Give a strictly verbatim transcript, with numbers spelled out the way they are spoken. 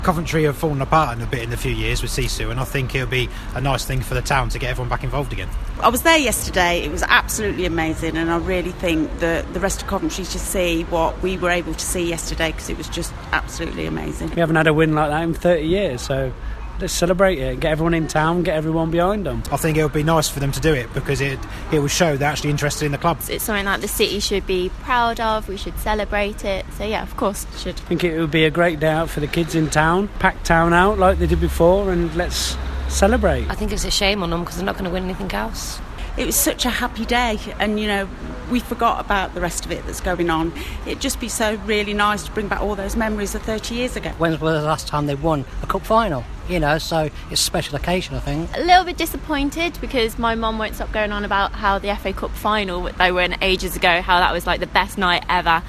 Coventry have fallen apart in a bit in a few years with Sisu, and I think it'll be a nice thing for the town to get everyone back involved again. I was there yesterday. It was absolutely amazing, and I really think that the rest of Coventry should see what we were able to see yesterday, because it was just absolutely amazing. We haven't had a win like that in thirty years, so let's celebrate it, get everyone in town, get everyone behind them. I think it would be nice for them to do it, because it it will show they're actually interested in the club. It's something that the city should be proud of. We should celebrate it. So yeah, of course should. I think it would be a great day out for the kids in town. Pack town out like they did before, and let's celebrate. I think it's a shame on them because they're not going to win anything else. It was such a happy day, and you know, we forgot about the rest of it that's going on. It'd just be so really nice to bring back all those memories of thirty years ago. When was the last time they won a cup final? You know, so it's a special occasion, I think. A little bit disappointed, because my mum won't stop going on about how the F A Cup final they won ages ago, how that was like the best night ever.